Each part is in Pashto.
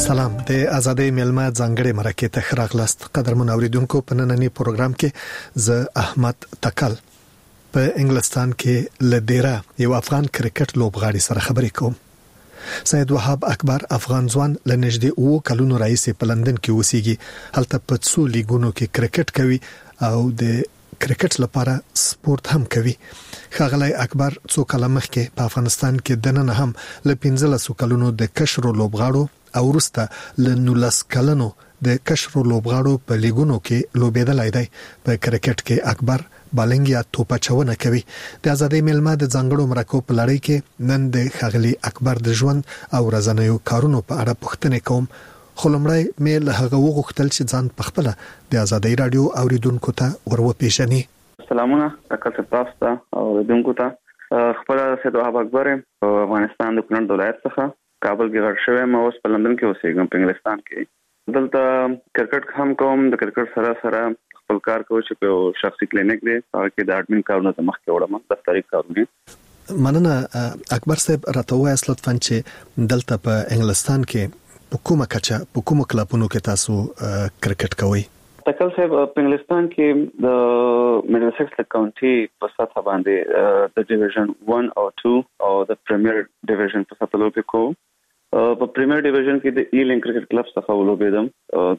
سلام د ازادۍ ملما ځانګړي مرکه ته خراغلاست قدرمن اوریدونکو په نننی پروګرام کې ز احمد تکل په انګلستان کې لدیرا یو افغان کرکټ لوبغاړي سره خبرې کوم. سید وهاب اکبر افغان ځوان لنږدې او کلونو رئیس په لندن کې اوسېږي. هلته په څو لیګونو کې کرکټ کوي او د کرکټ لپاره سپورت هم کوي. ښاغلی اکبر څو کال مخکې په افغانستان کې دننه هم ل 15 کلونو د کشرو لوبغاړو او ورسته ل 19 کلونو د کشرو لوبغاړو په لیګونو کې لوبېدلای دی. په کرکټ کې اکبر بالنګ یا توپچونه کوي. د ازادۍ ملما د ځانګړو مرکو په لړۍ کې نن د ښاغلی اکبر د ژوند او ورځنیو کارونو په اړه پوښتنې کوم. خو لومړی مې له هغه وغوښتل چې ځان په خپله د ازادۍ رادیو اوریدونکو ته وروپېژني. سلامونه تاسو ته او اوریدونکو ته. خپل سید وهاب اکبر افغانستان د کونړ ولایت څخه کابل کې غړ شوی. ما اوس په لندن کې اوسېږم په انګلستان کې. دلته کرکټ هم کوم. د کرکټ سره خپل کار کوم چې په شخصي کلینیک دی هغه کې د اډمن کارونه ته مخ کې وړم دفتري کارونه. مننه اکبر صاحب راته وایي لطفاً چې دلته په انګلستان کې په کومه کچه په کومو کلبونو کې تاسو کرکټ کوئ؟ تکل صاحب په انګلستان کې د میډلسکس کاونټي په سطح باندې د ډیویژن 1 او 2 او د پریمیر ډیویژن په سطح لوبې کوم. په پریمیر ډیویژن کې د ایلینګ کرکټ کلب څخه ولوبېدم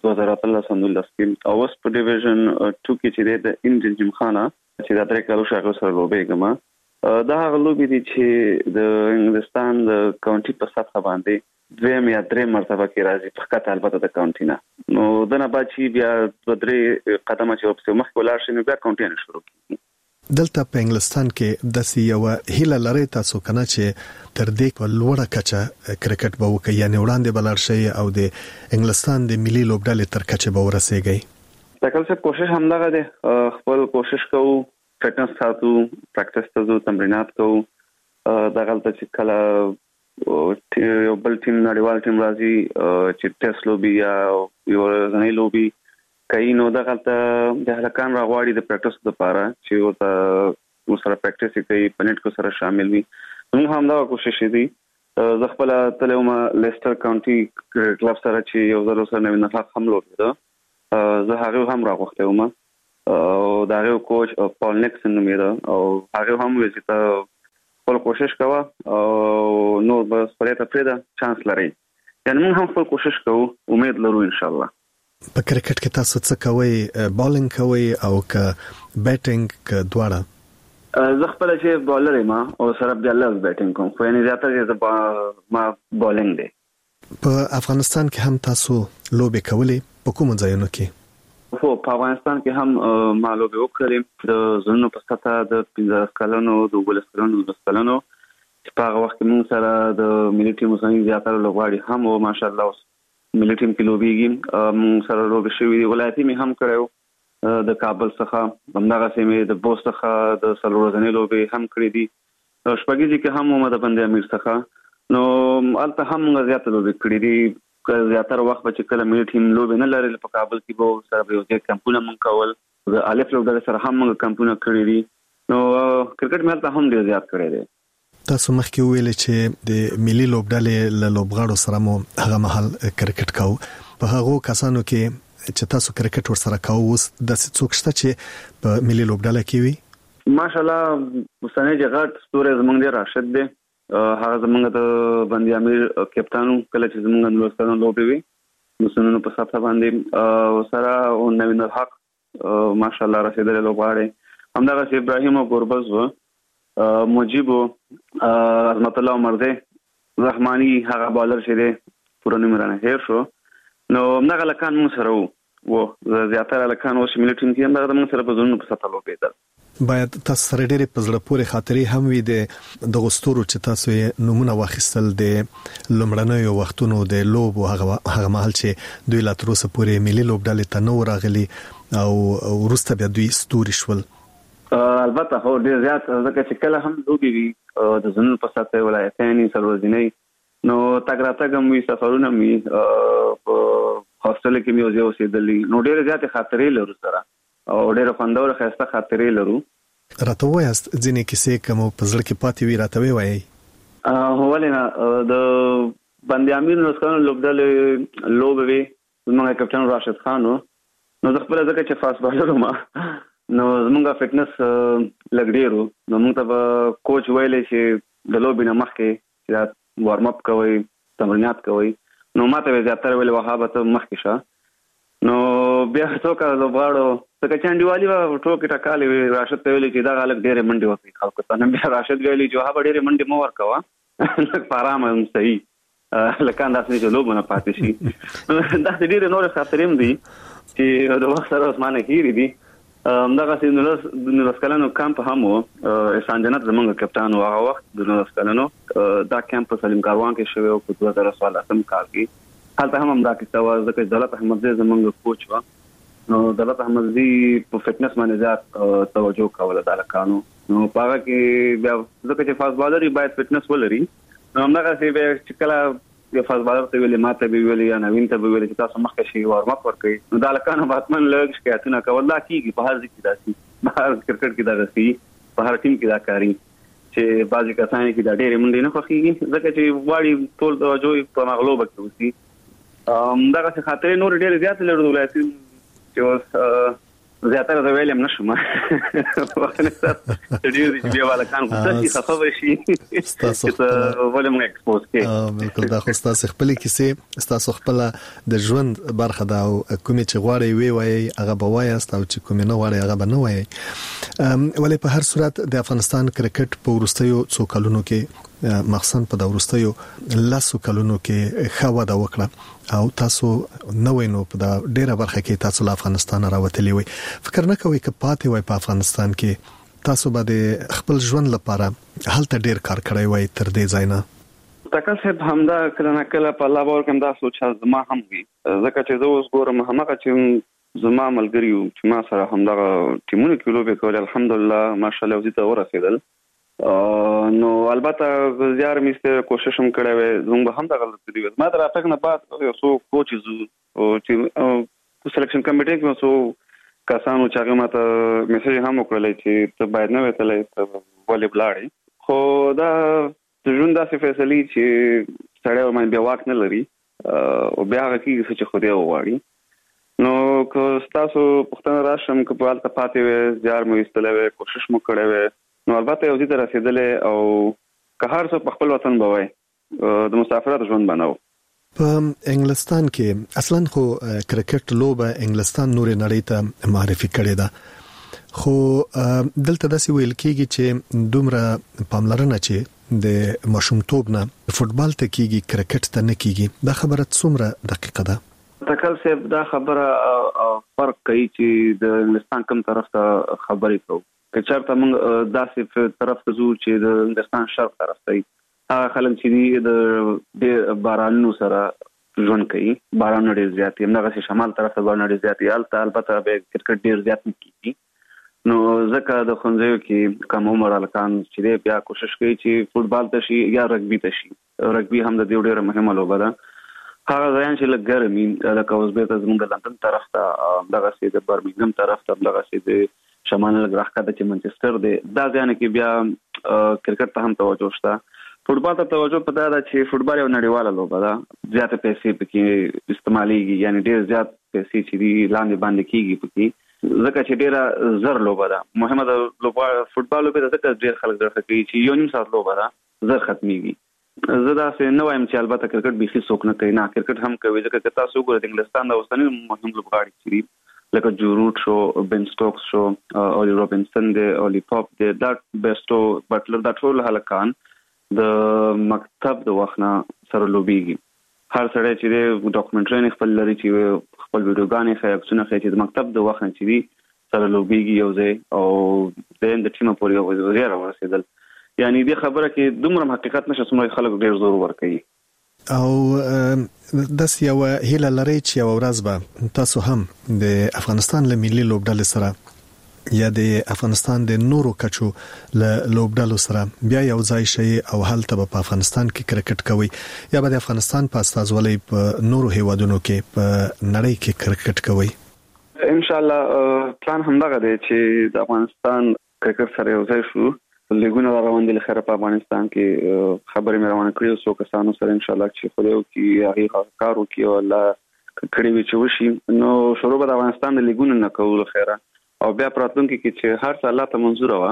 2013 کې. او اوس په ډیویژن 2 کې چې د انجن جمخانه چې د 3 کالو شاګرد سره لوبېږم. دا هغه لوبې دي چې د انګلستان د کاونټي په سطح باندې دویم یا درې مرتبه کې راځي په خطه البته د کاونټي نه. نو دنه باچی بیا د درې قدمه چې په مخ ولاړ شي نو بیا کاونټي نه شروع کیږي. دلته په انګلستان کې د سیو هیله لري تاسو کنه چې تر دې په لوړه کچه کرکټ به وکړي یعنی وړاندې بلار شي او د انګلستان د ملي لوبډلې تر کچه به ورسېږي. تکل څه کوشش هم دغه دي. خپل کوشش کوو فټنس ساتو پریکټس ته تمرینات کوو. دغه چې کله یو بل ټیم نړیوال ټیم راځي چې ټیسټ لوبي یا یو ځنې لوبي کوي نو دغه ته د هلکان راغواړي د پریکټس لپاره چې ورسره پریکټس کوي په نت کو سره شامل وي. موږ هم دا کوشش دي. زه خپل تلوم لیسټر کاونټي کلب سره چې یو ځل سره نوې نفاق هم لوبېده. زه هغه هم راغوښته وم او دا یو کوچ پال نیکسن نومېده او هغه هم ویل چې خپل کوشش کوه او نو بس پرېته پرېده چانس لري. یعنی موږ هم خپل کوشش کوو امید لرو ان شاء الله. په کرکټ کې تاسو څه کوئ؟ بالینګ کوئ او که بیټینګ که دواړه؟ زه خپل چې بالر یم او سره بیا لږ بیټینګ کوم خو یعنی زیاتره ما بالینګ دی. په افغانستان کې هم تاسو لوبې کولې په کومو ځایونو کې؟ خو په افغانستان کې هم ما لوبې وکړې د زونو په سطح د 15 کلونو د 19 کلونو د 10 کلونو چې په هغه وخت کې موږ سره د ملي ټیم سره زیاتره لوبغاړي هم او ماشاءالله اوس ملي ټیم کې لوبېږي. موږ سره لوبې شوې دي. ولایتي مې هم کړو د کابل څخه همدغه سیمې د بوست څخه د څلور ورځې لوبې هم کړې دي. شپږیزي کې هم د بندي امیر څخه نو البته هم زیاتره لوبې کړې دي. زیاتره وخت به چې کله ملي ټیم لوبې نه لري په کابل کې به سره یو ځای کمپونه مونږ کول. د الف لوبډلې سره هم موږ کمپونه کړی دي. نو کرکټ مې هلته هم ډېر زیات کړی دی. تاسو مخکې ویل چې د ملي لوبډلې له لوبغاړو سره مو هغه مهال کرکټ کاوه. په هغو کسانو کې چې تاسو کرکټ ورسره کاوه اوس داسې څوک شته چې په ملي لوبډله کې وي؟ ماشاءالله اوسنی جګړه ستوری زمونږ دی راشد دی. هغه زمونږ د بندي امیر کپټانو کله چې زمونږ د لوستانو لوبې وي مسنونو په سطح باندې سره او نوین الحق ماشاءالله رسیدلې لوبغاړي همدغه چې ابراهیم او ګوربز و مجيب عظمت الله مرزي رحماني هغه بالر شه دي پوره نمرانه هیر شو. نو همدغه لکان مون سره وو زیاتره لکان اوس ملي ټیم کې همدغه مون سره په زونو په سطح لوبېدل. باید تاسو سره ډېرې په زړه پورې خاطرې هم وي د غوستورو چې تاسو یې نمونه واخیستل د لومړنیو وختونو د لوب او هغه مهال چې دوی لا تر اوسه پورې ملي لوبډلې ته نه راغلي او وروسته بیا دوی ستوري شول. البته هو ډېر زیات ځکه چې کله هم لوبې وي د زونو په سطح ولایتاني څلورځنۍ نو تګ راتګ هم وي سفرونه هم وي په هاستل کې مې اوسېدلې نو ډېر زیات خاطرې لرو سره او ډېر خوندور خسته خاطرې لرو. راته وایاست ځینې کیسې کوم په زړه کې پاتې وي راته وایي؟ ولې نه د باندې امیر نوسکانو لوبډل لوبوي زموږ کپټان راشد خان نو زه خپل ځکه چې فاست بالر ما نو زموږه فټنس لګډیرو نو موږ ته کوچ ویلې چې د لوبې نه مخکې چې وارم اپ کوي تمرینات کوي نو ماته زیاتره ویل وهابه ته مخکې شه نو بیا څوک لوبغاړو څنګه چانډیوالي و ټوکې ټکالې راشد ته ویلې چې دا غلط ډېرې منډې وکړي خلکو ته نو بیا راشد ویلې چې وهابه ډېرې منډې مو ورکوه لږ په ارامه هم صحیح لکه انداسې چې لوبونه پاتې شي دا ډېرې نورې خاطرې هم دي چې د وخت سره عثمانه هیرې دي همدغسې 19 کلنو کمپ هم و احسان جنت زموږ کپټان و هغه وخت د 19 کلنو دا کمپ په سلیم کاروان کې شوی و په 2016 کال کې هلته هم دا کیسه وه ځکه دولت احمدزی زموږ کوچ و نو دولت احمدزی په فټنس باندې زیات توجه کوله د هلکانو نو په هغه کې بیا ځکه چې فاست بالر باید فټنس ولري نو همدغسې بیا چې کله یو فاست بالر ته ویلې ماته به ویلې یا نوین ته به ویلې چې تاسو مخکې شي وارم اپ ورکړئ نو د هلکانو به حتما لږ شکایتونه کول دا کېږي په هر ځای کې داسې په هر کرکټ کې دغسې په هر ټیم کې دا کاري چې بعضې کسان کې دا ډېرې منډې نه خوښېږي ځکه چې غواړي ټول توجه یې په هغه لوبه کې اوسي دغسې خاطرې نورې ډېرې زیاتې لرو د ولایتي چې اوس زیاتره زه ویلې هم نه شم ډېر دي چې بیا هلکان غوسه شي خفه به شي چې ته ولې موږ اکسپوز کړې بلکل دا خو ستاسو خپلې کیسې ستاسو خپله د ژوند برخه ده او کومې چې غواړئ ویې وایئ هغه به وایاست او چې کومې نه غواړئ هغه به نه وایئ ولې په هر صورت د افغانستان کرکټ په وروستیو څو کلونو کې مخصوصا په د وروستیو 10 کلونو کې ښه وده وکړه او تاسو نو نو په دا ډیره برخه کې تاسو له افغانستان راوتلی وي فکر نه کوئ چې پاتې وای په افغانستان کې تاسو به خپل ژوند لپاره هلته ډیر کار کړی وای تر دې ځای نه تکل صاحب همدا کله نه کله په الله باور کوم دا سوچ زما هم وي ځکه چې زه اوس ګورم هغه چې زما ملګری چې ما سره همدغه ټیمونه کې لوبې کول الحمدلله ماشاءالله وزي ته ورسېدل نو البته زیار مې کوشش هم کړی وای زموږ هم دغه لري ما تر اتک نه بعد یو څو کوچز او چې سلیکشن کمیټې کې څو کسانو چې هغه ماته میسج هم وکړل چې ته باید نه وتلې ته ولې بلاړې خو دا ژوند داسې فیصلې چې سړی باندې بیا واک نه لري او بیا هغه کېږي چې خو دې وغواړي نو که تاسو پوښتنه راشم که په هلته پاتې وې زیار مو ایستلی وی کوشش مو کړی وی نو البته یو ځای ته رسېدلې او که هر څوک په خپل وطن به وای د مسافرت ژوند به نه و په انګلستان کې اصلا خو کرکټ لوبه انګلستان نورې نړۍ ته معرفي کړې ده خو دلته داسې ویل کېږي چې دومره پاملرنه چې د ماشومتوب نه فوتبال ته کېږي کرکټ ته نه کېږي دا خبره څومره دقیقه ده تکل صاحب دا خبره فرق کوي چې د انګلستان کوم طرف ته خبرې کوو که چېرته موږ داسې طرف ته ځو چې د انګلستان شرق طرف ته هغه خلک چې دي د بارانونو سره ژوند کوي بارانونه ډېر زیات دي همدغسې شمال طرف ته بارانونه ډېر زیات دي هلته البته بیا کرکټ ډېر زیات نه کېږي نو ځکه د ښوونځیو کې کم عمر هلکان چې دی بیا کوشش کوي چې فوټبال ته شي یا رګبي ته شي رګبي هم د دې ډېره مهمه لوبه ده هغه ځایان چې لږ ګرم وي لکه اوس بېرته زموږ د لندن طرف ته همدغسې د برمنګهم طرف ته همدغسې د شمال لږ راښکته چې منچستر دی دا ځایانو کې بیا کرکټ ته هم توجه شته فوټبال ته توجه په دا ده چې فوټبال یو نړیواله لوبه ده زیاته پیسې پکې استعمالیږي یعنی ډېر زیات پیسې چې دي لاندې باندې کېږي پکې ځکه چې ډېره زر لوبه ده مهمه ده فوټبال لوبه ده ځکه ډېر خلک درته کوي چې یو نیم ساعت لوبه ده زر ختمېږي زه داسې نه وایم چې البته کرکټ بیخي څوک نه کوي نه کرکټ هم کوي ځکه که تاسو وګورئ د انګلستان د اوسني مهم لوبغاړي چې دي لکه جو روټ شو بن سټوکس شو اولی روبنسن دی اولی پاپ دی دا بیسټو بټلر دا ټول هلکان د مکتب د وخت نه سره لوبېږي هر سړی چې دی ډاکومنټري خپل لري چې خپل ویډیوګانې ښایي عکسونه ښایي چې د مکتب د وخت نه چې دي سره لوبېږي یو ځای او د ټیمه پورې یو ځای راورسېدل یعنی دې خبره کې دومره حقیقت نشه څومره خلک ډېر زور ورکوي او داس یو هیله لري چې یو ورځ به تاسو هم د افغانستان له ملي لوبډلې سره یا د افغانستان د نورو کچو له لوبډلو سره بیا یو ځای شي او هلته په افغانستان کې کرکټ کوي یا به د افغانستان په استازولۍ په نورو هیوادونو کې په نړۍ کې کرکټ کوي ان شاء الله پلان همدغه دی چې د افغانستان کرکټ سره یو ځای شو لیګونه روان دي لخر په افغانستان کې خبرې مې روانه کړې سو کسانو سره ان شاء الله چې خو کې هغه کار وکي او الله کړي وي چې وشي نو شروع به افغانستان د لیګونه نه کول خیره او بیا پراتونکو کې چې هر څه الله ته منزور و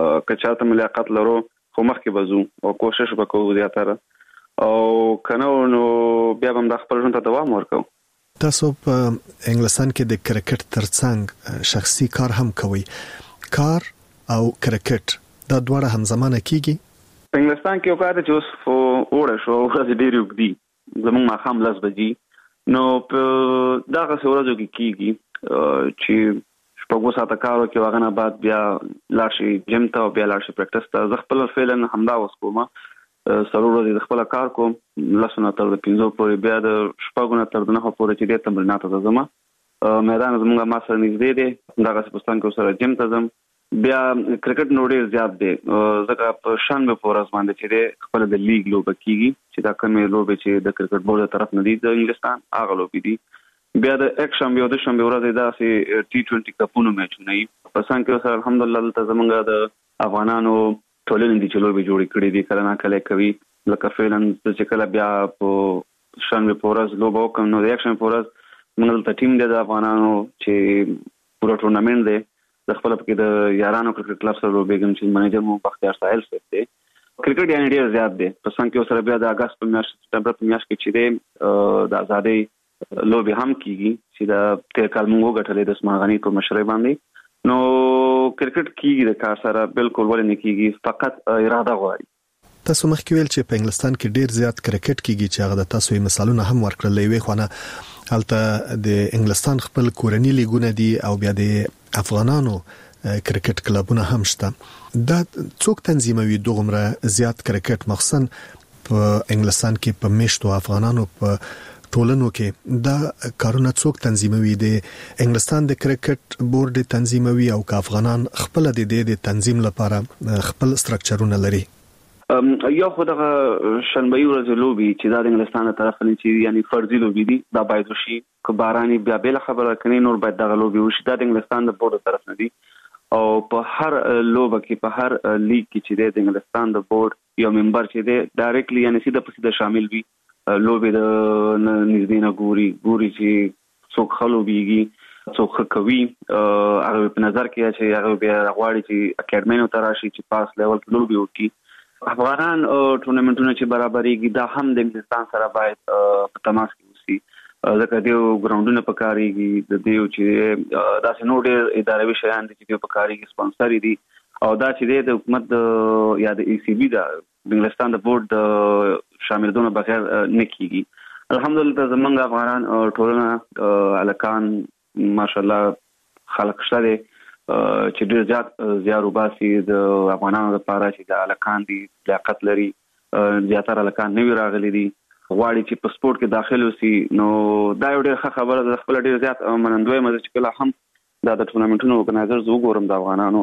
کچاته ملاقات لرو خو مخکې بزو او کوشش وکړو زیاتره او کنه نو بیا هم د خپل ژوند ته دوام ورکو. تاسو په انګلستان کې د کرکټ ترڅنګ شخصي کار هم کوي. کار او کرکټ دا دواړه همزمانه کیږي؟ په انګلستان کې وکړه چې اوس وړه شو ورځ ډېر وګدي زموږ ماخام لاس بجي نو په دغه ورځو کې کیږي چې شپږ ساعته کار وکړي واغنه بعد بیا لاشي جیم ته بیا لاشي پریکټس ته زه خپل فعلا همدا اوس کوم سرور ورځې د خپل کار کوم لاسونه تر 15 پورې بیا د شپږونه تر 9 پورې چې د تمرینات ته ځم میدان زموږه ما سره نږدې دی دغه سپستان کې سره جیم ته ځم بیا کرکټ نو ډېر زیات دی ځکه په شنبه پورز باندې چې خپل د لیګ لوب کیږي چې دا کومه لوب چې د کرکټ بورډ طرف نه دی د انګلستان هغه لوب دي بیا د یک شنبه او د شنبه ورځ دا سي ټي 20 کپونو میچونه ای په څنګه کې سره الحمدلله ته زمونږ د افغانانو ټولنې دي چې لوب جوړې کړې دي کله نه کله کوي لکه فعلا چې کله بیا په شنبه پورز لوب وکم نو د یک شنبه پورز موږ ته ټیم د افغانانو چې پورا ټورنمنت دی د خپل په د یارانو کرکټ کلب سره لوبېږم چې منیجر مو بختیار ساحل صاحب دی کرکټ یعنی ډېر زیات دی په څنګه کې سره بیا د اگست په میاشت سپتمبر په میاشت کې چې دی د ازادۍ لوبي هم کیږي چې د تیر کال موږ غټلې د اسمان غنی په مشرۍ باندې نو کرکټ کیږي د کار سره بالکل ولې نه کیږي فقط اراده غواړي. تاسو مخکې ویل چې په انګلستان کې ډیر زیات کرکټ کیږي چې هغه د تاسو یې مثالونه هم ورکړل وی خو نه هلته د انګلستان خپل کورنی لیګونه دي او بیا د افغانانو کرکټ کلبونه هم شته دا څوک تنظیموي دغمره زیات کرکټ مخصوصا په انګلستان کې په میشتو افغانانو په ټولنو کې دا کارونه څوک تنظیموي د انګلستان د کرکټ بورډ تنظیموي او افغانان خپل د تنظیم لپاره خپل سټرکچرونه لري یو خو دغه شنبه ورځ لوبي چې د انګلستان طرف نه چې یعنی فرضي لوبي دي دا باید وشي که باراني بیا بل خبره کني نور باید دغه لوبي وشي د انګلستان د بورډ طرف نه دي او په هر لوبه کې په هر لیګ کې چې د انګلستان د بورډ یو ممبر چې دی ډایرکټلی یعنی سیده شامل وي لوبي د نږدې نه ګوري چې څوک خلوبيږي څوک کوي هغه په نظر کې چې هغه بیا غواړي چې اکیډمینو تراشي چې پاس لیول کې لوبي وکړي افغانان ټورنمنټونه چې برابرېږي دا هم د انګلستان سره باید په تماس کې وسی ځکه دیو ګراوندونه پکاريږي د دیو چې دا سينو ډېر اداري شیان دي چې په کاریږي سپانسري دي او دا چې د حکومت یا د ای سی بی د انګلستان د بورډ شاملونه بغیر نه کیږي الحمدلله زمونږ افغانان ټولنه الکان ماشاءالله خلق شته چې ډېر زیات زیارو باسي د افغانانو لپاره چې د الکان دي لیاقت لري زیاتره الکان نه راغلي دي غواړي چې په سپورت کې داخل وسی نو دا یو ډېر ښه خبره ده خپل ډېر زیات منندوی مزه چې کله هم دا د ټورنمنټونو ارګنایزر زو ګورم د افغانانو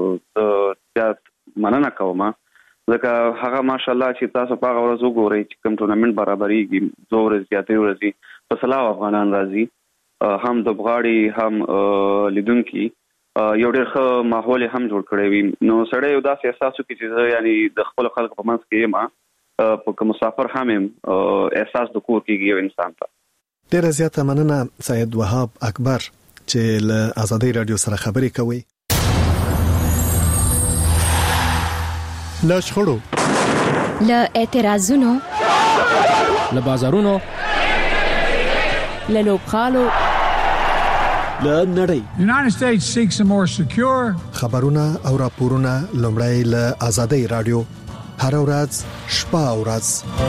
زیات مننه کوم ځکه هغه ماشاءالله چې تاسو په هغه ورځ وګورئ چې کوم ټورنمنت برابرېږي زو ورځ زیاتې ورځي په سلاو افغانان راځي هم د بغاړي هم لیدونکي یو ډېر ښه ماحول هم جوړ کړی وي نو سړی یو داسې احساس وکړي چې یعنی د خپل خلکو په منځ کې یم په مسافر هم احساس د کور کېږي یو انسان ته. ډېره زیاته مننه سید وهاب اکبر چې له آزادۍ رادیو سره خبرې کوي. له شخړو له اعتراضونو له بازارونو له لوبخالو له نړۍ The United States seeks a more secure خبرونه او راپورونه لومړی له آزادۍ رادیو هر ورځ شپه او ورځ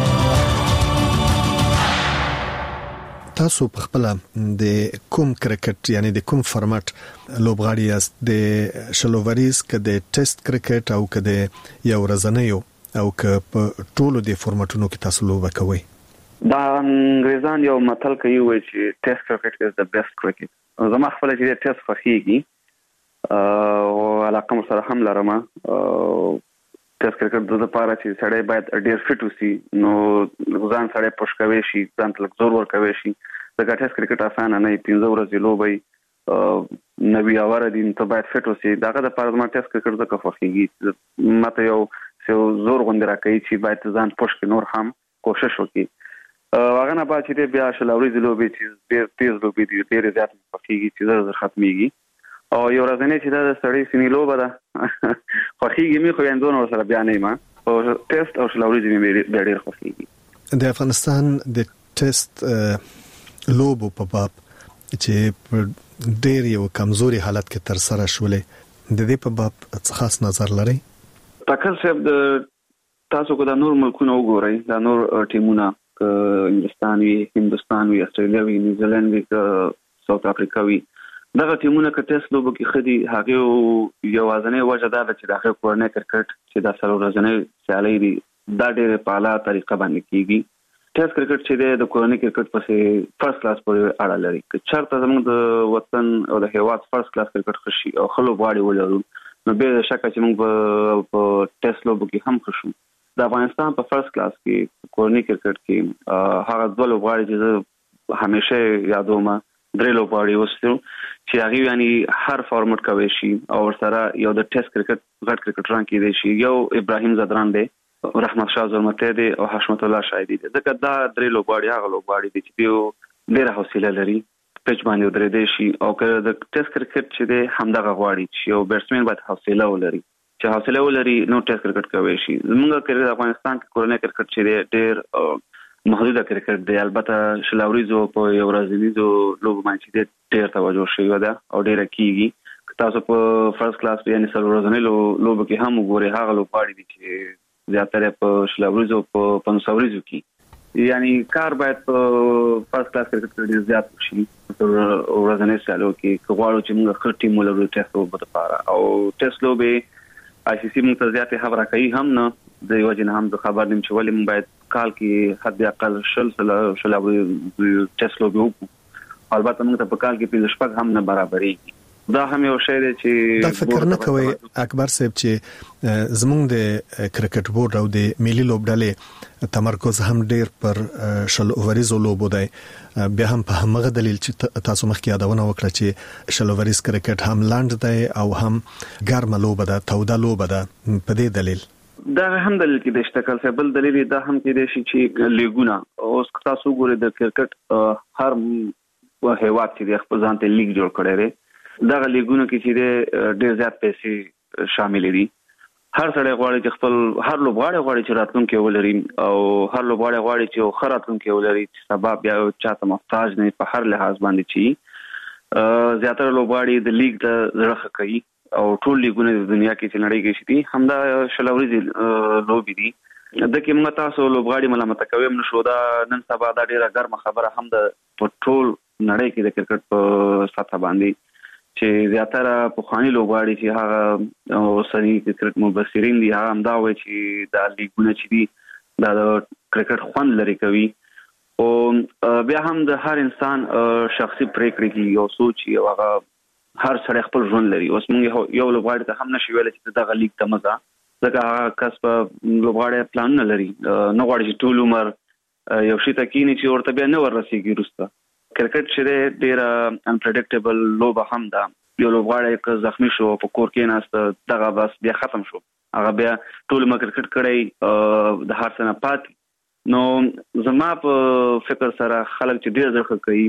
تاسو په خپل د کوم کرکټ یعنی د کوم فارمټ لوبغاړي یاست د شلووریز که د ټیسټ کرکټ او که د یو ورځنیو او که په ټولو د فارمټونو کې تاسو لوبه کوئ دا انګریزان یو متل کوي چې ټیسټ کرکټ از د بیسټ کرکټ زما خپل چې ټیسټ خوښیږي او علاقه سره هم لرم ټیسټ کرکټ د لپاره چې سړی باید ډیر فټ وسی نو ځان سړی پوش کوي شي ځان تل زور ور کوي شي دا ټیسټ کرکټ اسانه نه 15 ورځې لوبي نبی اور دین ته باید فټ اوسي داغه د پاره ما ټیسټ کرکټ د کفخيږي ماته یو زور غوندې راکړي چې باید ځان پوښ کې نور هم کوشش وکړي هغه نه باید چې بیا شلوري زلوبي چې ډېر تیز لوبي دي ډېر زیات کفخيږي چې زر ختميږي او یو ورځنی چې دا سړی سینې لوبه ده خوخيږي می خو یاندون سره بیا نه ما او ټیسټ او شلوري زمي ډېر خوخيږي د افغانستان د ټیسټ لوبو په باب چې ډېر یو کمزوري حالت کې تر سره شولې د دې په باب خاص نظر لري تکل صاحب د تاسو کو د نور ملکونو وګورئ د نور ټیمونه انګلستان وی هندستان وی استرالیا وی نیوزیلند وی ساوث افریقا وی دغه ټیمونه که ټیسټ لوبو کې خدي هغه یو ځنې وجه دا چې داخله کورنۍ کرکټ چې د سره ورځنی سیالي دي دا ډېر په اعلی طریقه باندې کیږي ټیسټ کرکټ چې د کورنۍ کرکټ پسې فرست کلاس پورې اړه لري که چرته زموږ د وطن او د هیواد فرست کلاس کرکټ خشي او خلو غواړي ولرو نو به شک چې موږ په ټیسټ لوبو کې هم خوشو د افغانستان په فرست کلاس کې کورنۍ کرکټ کې هغه ډول غواړي چې همیشه یادوم درې لوبغاړي وستو چې هغه یعنی هر فارمټ کوي شي او سره یو د ټیسټ کرکټ غټ کرکټران کې دی شي یو ابراهیم زدران دی رحمت شاه زرمته دی او حشمت الله شایدی دی ځکه دا درې لوبغاړي هغه لوبغاړي دي چې ډېر حوصله لري پچ باندې درې دی شي او که د ټیسټ کرکټ چې دی همدغه غواړي چې یو بیټسمن باید حوصله ولري چې حوصله ولري نو ټیسټ کرکټ کوي شي موږ کړي د افغانستان کې کورنۍ کرکټ چې ډېر محدوده کرکټ دی البته شلاوريزو په یو ورځنیزو لوبو باندې ډېر توجه شوی دا او ډېر کیږي تاسو په فرست کلاس یعنی سره ورځنی لوبو کې هم وګورئ هغه لوبغاړي دي چې زیاتره په شلاوريزو په پنځوريزو کې یعنی کار باید په فرست کلاس کرکټ کې زیات شي ورځنی سالو کې کوړو چې موږ خټي مولرو ټیسټ لوبو لپاره او ټیسټ لوبي ICC موږ ته زیاتې خبره کوي هم نه د یو جن هم د خبر نیم چې ولې موږ باید کال کې حد اقل شلوري ټیسټ لوبي وکړو البته موږ ته په کال کې په شپږ هم نه برابرې دا هم یو شی دی چې دا فکر نه کوي اکبر صاحب چې زموږ د کرکټ بورډ او د ملي لوبډلې تمرکز هم ډیر پر شل اووریز لوبو دی بیا هم په همغه دلیل چې تاسو مخکې یادونه وکړه چې شل اووریز کرکټ هم لاند دی او هم ګرمه لوبه ده توده لوبه ده په دې دلیل دا هم دلیل کې د اشتکل څخه بل دلیل دا هم کې دی چې لیګونه اوس تاسو ګورئ د کرکټ هر هیواد چې د خپل ځان ته لیګ جوړ کړی دی دا لیګونه کې چې ډېر زیات پیسې شامل دي هر سړی غواړي چې خپل هر لوبغاړی غواړي چې راتلونکي ولري او هر لوبغاړی غواړي چې راتلونکي ولري چې سبب بیا چاته محتاج نه په هر لحاظ باندې چې زیاتره لوبغاړي د لیګ ته ځړخه کوي او ټول لیګونه د دنیا کې چې نړۍ کې شي همدا شلوري لوبي دي د کې موږ تاسو لوبغاړي ملامت کوي نشو دا نن سبا دا ډیره ګرمه خبره هم د ټول نړۍ کې د کرکټ په سطح باندې چې زیاتره په خواني لوبغاړي چې هغه اوسنی کرکټ مبصرین دي هغه هم دا وایي چې دا لیګونه چې دي دا کرکټ خوند لري کوي او بیا هم د هر انسان شخصي پریکړې کې یو سوچ یو هغه هر سړی خپل ژوند لري اوس موږ یو لوبغاړي ته هم نشي ویل چې دغه لیګ ته مزه ځکه هغه کس په لوبغاړي پلان نه لري نو غواړي چې ټول عمر یو شي ته کینی چې ورته بیا نه ورسیږي وروسته کرکټ چې ډېر انپریډکټیبل لوبه هم ده یو لوبغاړی که زخمی شو په کور کې ناست دغه بس بیا ختم شو هغه بیا ټول ما کرکټ کړی د هر څه نه پاتې نو زما په فکر سره خلک چې ډېر ځخه کوي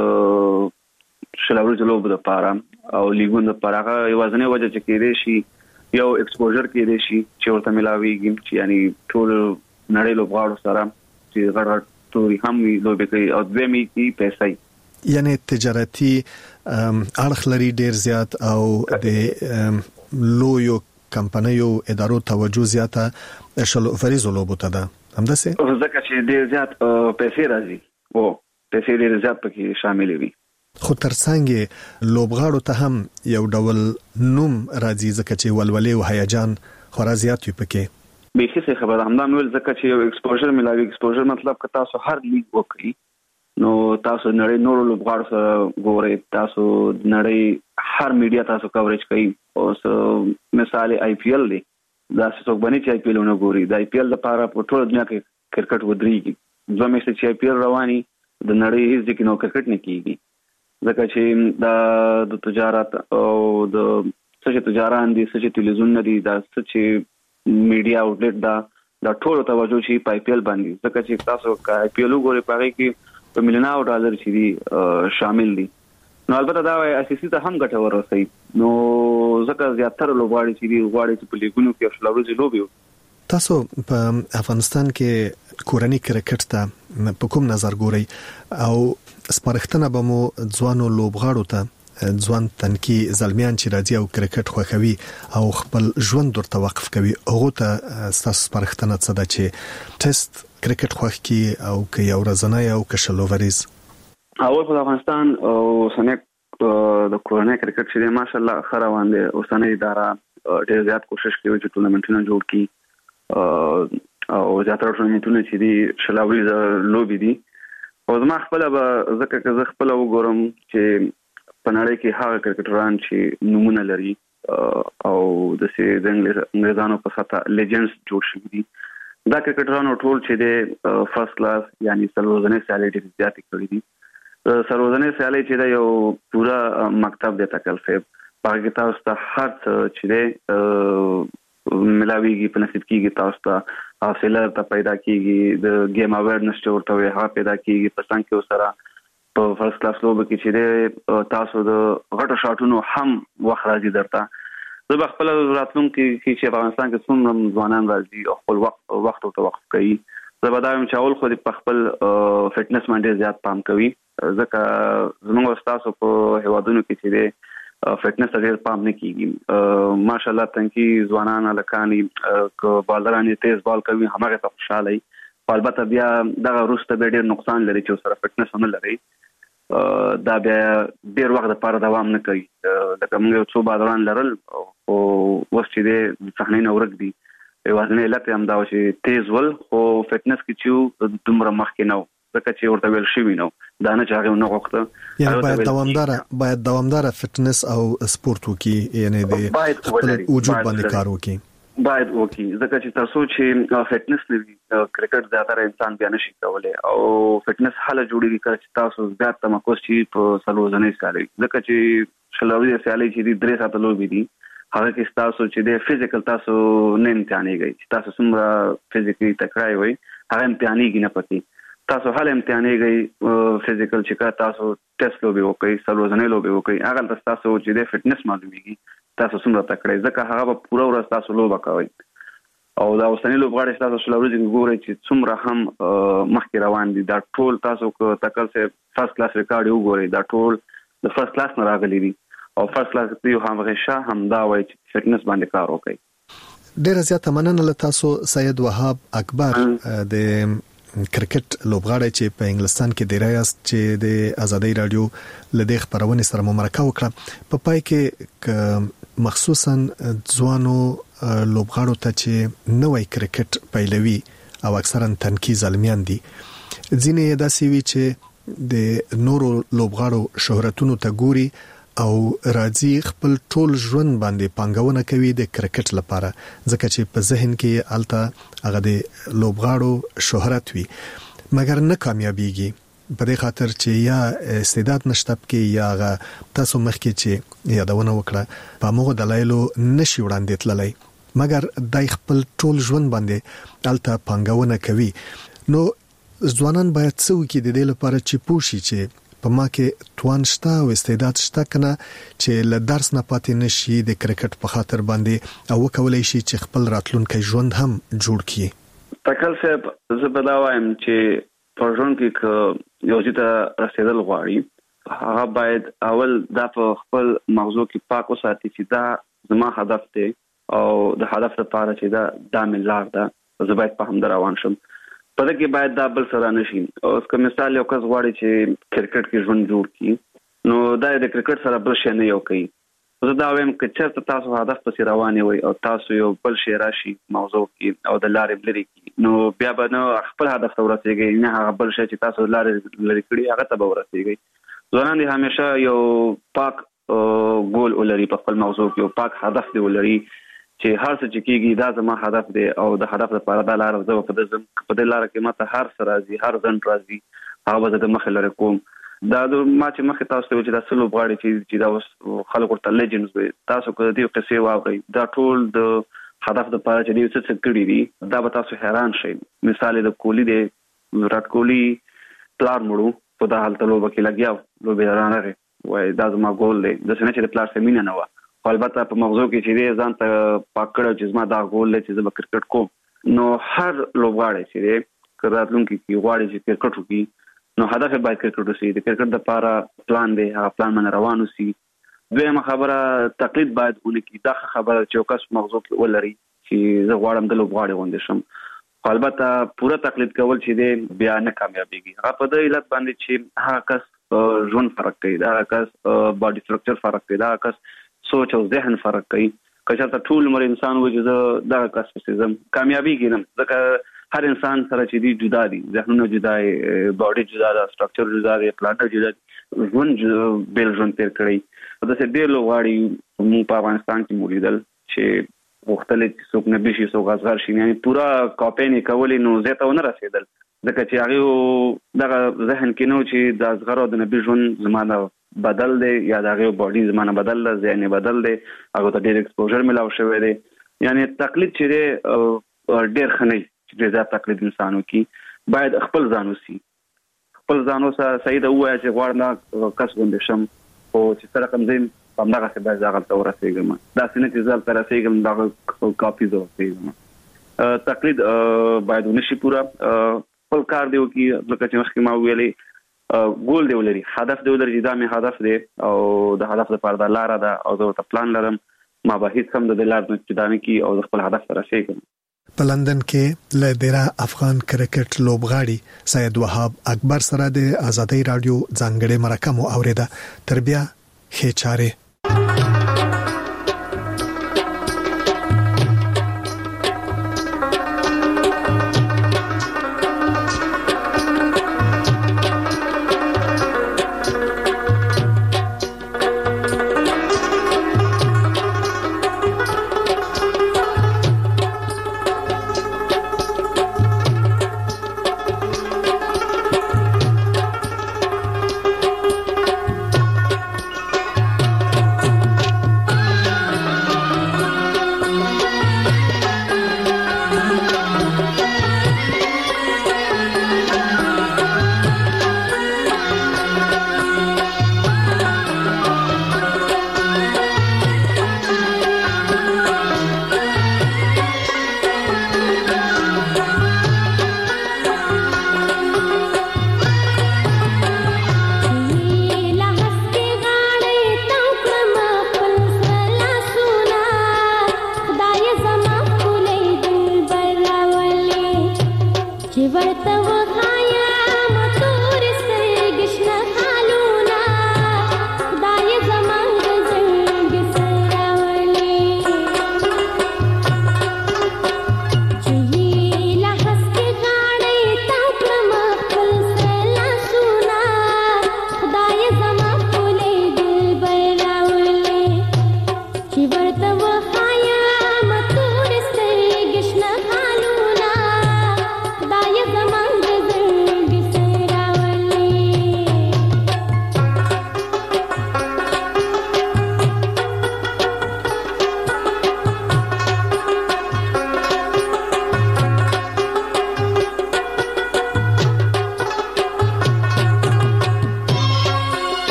شلوري لوبو لپاره او لیګونو لپاره هغه یوازنی وجه چې کېدې شي یو ایکسپوژر کېدې شي چې ورته ملاويږي چې یعنی ټول نړۍ لوبغاړو سره چې غړ توري هم لوبي کوي او دوی کی پیسې یعنی تجارتي اړخ لري ډیر زیات او د لویو کمپنیو ادارو توجه زیاته شل فریزو لوبو ته ده همداسه ځکه چې ډیر زیات پیسې راځي او پیسې ډیر زیات پکې شامل وي خو ترڅنګ لوبغاړو ته هم یو ډول نوم راځي ځکه چې ولولې او هیجان خورا زیات وي پکې به څه خبره همدا مول ځکه چې یو ایکسپوژر ملاوي ایکسپوژر مطلب که تاسو هر لیګ وکړي نو تاسو نړۍ نورو لوبغاړو سره ګورئ تاسو نړۍ هر میډیا تاسو کوریج کوي اوس مثال IPL دی دا څوک باندې چې IPL ونه ګوري د IPL لپاره په ټول دنیا کې کرکټ ودرېږي دوه میاشتې چې IPL رواني د نړۍ هیڅ ځکه نو کرکټ نه کیږي ځکه چې د تجارت او د څه تجاران دي څه تلویزیون دي دا څه میډیا اوټلټ دا ټول توجه شي په آی پی ایل باندې ځکه چې تاسو کا آی پی ایل وګورئ پاره کې په ملیونو ډالر چې دي شامل دي نو البته دا اساسي ته هم ګټور رسي نو ځکه زیاتره لوبغاړي چې دي غواړي چې په لیګونو کې شلوري لوبي تاسو په افغانستان کې کورنۍ کرکټ ته په کوم نظر ګورئ او سپارښتنه به مو ځوانو لوبغاړو ته ځوان تنکي زلمیان چې راځي او کرکټ خوښوي او خپل ژوند ورته وقف کوي هغه ته تاسو سپارښتنه څه ده چې ټیسټ کرکټ خوښ کی او که یو ورځنی او که شلووریز اول په افغانستان او سنک د کورنۍ کرکټ چې ماشاءالله خروان دي او سنې اداره ډېر زیات کوشش کوي چې ټورنمنټونه جوړ کړي او زیاتره ټورنمنټونه چې دي شلووریز لوبي دي او زما خپل به ځکه چې زه خپل وګورم چې په نړۍ کې هغه کرکټران چې نمونه لري او د انګلیزانو په ساته لیجنډز جوړ شوي دي دا کرکټران ټول چې د فرست کلاس یعنی سرورځنۍ سیالۍ ډېر زیات کړې دي سرورځنۍ سیالۍ چې دا یو پورا مکتب دی تکل صاحب هغه تاسو ته هر څه چې دی ملاویږي په نصیب کېږي تاسو ته حاصله ته پیدا کېږي د گیم اویرنس چې ورته وي هغه پیدا کېږي په څنګه کې سره په فرست کلاس لوب کې چې تاسو د غټو شاټونو هم وخت راځي درته زه خپل راتلونکي کې چې افغانستان کې څومره ځوانان راځي او خپل وخت او توقف کوي زه به دا هم چاول خو په خپل فټنس باندې زیات پام کوي ځکه زموږ تاسو په هوادونو کې چې فټنس ډېر پام نه کیږي ماشاءالله تنکي ځوانان الکانی ک بالران تیز بال کوي هغه ته خوشاله البته بیا دغه روسته به ډېر نقصان لري چې سره فټنس نه لري دا بیا ډیر وخت لپاره دوام نه کوي لکه موږ څو بالران لرل او وخت دې صحنه نه ورګ دي وزن لته هم دا چې تیز ول خو فټنس کې چې دومره مخکې نو ځکه چې ورته ویل شي نو دا نه چاغه نه وخته یعنی باید دوامدار فټنس او سپورت وکي یعنی د وجود باندې کار وکي باید وکي ځکه چې تاسو چې فټنس لري کرکټ زیاتره انسان بیا نشي کولای او فټنس حاله جوړیږي چې تاسو زیات تمرکز شي په سلوځنې سیالي ځکه چې شلوي سیالي چې درې ساعته لوبي دي هغه کې تاسو چې د فزیکل تاسو نه امتحانيږي چې تاسو څومره فزیکلی تکړه وي هغه امتحانيږي نه پتی تاسو حاله امتحانيږي فزیکل چې تاسو ټیسټ لوبي وکړي سلوځنې لوبي وکړي هغه تاسو چې د فټنس معلومیږي تاسو څومره تکړه ځکه هغه په پوره ورځ تاسو لوبه کوي او دا اوسنی لوبغاړي تاسو شلوري ګورئ چې څومره هم مخکې روان دي دا ټول تاسو کو تکل سه فرست کلاس ریکارډ وګورئ دا ټول د فرست کلاس نه راغلي دي او فرست کلاس یو هم غشا هم دا وایي چې فټنس باندې کار وکړي ډیره زیاته مننه له تاسو سید وهاب اکبر د کرکټ لوبغاړی چې په انګلستان کې دی راست چې د ازادي رادیو لدې خبرونه سره مرکه وکړه په پای کې مخصوصا ځوانو لوبغاړو ته چې نوې کرکټ پیلوي او اکثرا تنکي زلمیان دي ځینې داسې وی چې د نورو لوبغاړو شهرتونو ته ګوري او راځي خپل ټول ژوند باندې پانګونه کوي د کرکټ لپاره ځکه چې په ذهن کې الته هغه د لوبغاړو شهرت وي مګر نه کامیابیږي په دې خاطر چې یا استعداد نشته کې یا تاسو مخکې چې یادونه وکړه په موږ دلایلو نشي وړاندې تللی مګر دای خپل ټول ژوند باندې الته پانګونه کوي نو ځوانان باید څه وکړي د دې لپاره چې پوښي چې په ما کې توان شته او استعداد شته کنه چې له درس نه پاتې نشي د کرکټ په خاطر باندې او کولای شي چې خپل راتلونکي ژوند هم جوړ کړي تکل صاحب زه به دا وایم چې په ژوند کې یو ځای رسیدل غواړي هغه باید اول دا په خپل مغزو کې پاک وساتي چې دا زما هدف دی او د هدف لپاره چې دا ملار ده زه باید په هم روان شم په دې کې باید دا بل سره نشي اوس کوم مثال یو کس غواړي چې کرکټ کې ژوند جوړ کړي نو دا د کرکټ سره بل شي نه یو کوي زه دا وایم چې چېرته تاسو هدف پسې روان وي او تاسو یو بل شي راشي موضوع کې او د لارې لري نو بیا به نو خپل هدف ته ورسیږي نه هغه بل شي چې تاسو لارې لري کړی هغه ته به ورسیږي ځوانان دي همیشه یو پاک ګول ولري په خپل موضوع کې یو پاک هدف دی ولري چې هر څه چې کیږي دا زما هدف دی او د هدف لپاره دا لار زه په دې لار کې ماته هر سره راځي هر ځن راځي هغه به د مخ لري کوم دا ما چې مخه تاسو ته چې دا سلو غواړي چې دا خلکو ته لیجنډز وي تاسو کو دې قصې واورئ دا ټول د هدف د پاره چې دې څه کړی دي دا به تاسو حیران شئ. مثال د کولی د وراټ کولی پلار مړو په دا حالت لوبه کې لګیاو لوبه رانغه وای دا زما ګول دی د سنه چې د پلار سمینه نه و البته په مغزو کې چې دې ځان ته پاکړو چې زما دا ګول دی چې زما کرکټ کوم نو هر لوبغاړی چې کراتلونکو کې غواړي چې کرکټ وکړي نو هدف باید کرکټ وسی د کرکټ د لپاره پلان دی هغه پلان باندې روان وسی. دویمه خبره تقلید باید ونکړي دا خبره چې کس مغزو کې ولري چې زه غواړم د لوبغاړي غوندې شم البته پوره تقلید کول چې دی بیا نه کامیابیږي. هغه په دې علت باندې چې هغه کس ژوند فرق کوي دا کس باډي سټرکچر فرق کوي دا کس سوچ او ذهن فرق کوي که چېرته ټول عمر انسان وجه دا کس پسې کامیابیږي نه ځکه هر انسان سره چې دی جدا دي ذهنونه جدا دي باډي جدا ده سټرکچر جدا دی پلان جدا دی ژوند بیل ژوند تیر کړی دا څه ډېر لوغاړي مو په افغانستان کې مولیدل چې مختلف څوک نه بشي څوک اصغر شي یعنی پورا کاپینې کولې نو زه ته نه رسیدل ځکه چې هغه دغه ذهن کې نو چې د اصغر او د نبی ژوند زمانه بدل دی یا دغه باډي زمانه بدل دی ذهن بدل دی هغه ته ډېر ایکسپوژر ملاو شوی دی یعنی تقلید چې ډېر خنۍ چې زیات تقلید انسانو کې باید خپل ځان وسی خپل ځان وسه سید وایي چې غواړم کس غوندې شم او چې سره کوم ځین په دغه څه باید ځاګل تور رسېږم دا سینه چې ځل تر رسېږم دا کاپی زو رسېږم تقلید باید ونشي پورا خپل کار دیو کې لکه چې مخکې ما ویلې ګول دی ولري هدف دی ولري دا مې هدف دی او د هدف لپاره د لار ده او د پلان لرم ما به هیڅ هم د لار نه چدانه کی او د خپل هدف سره رسېږم. په لندن کې لدیرا افغان کرکټ لوبغاړي سید وهاب اکبر سره د آزادۍ رادیو ځانګړي مرکه مو اوریده تربیه خېچاره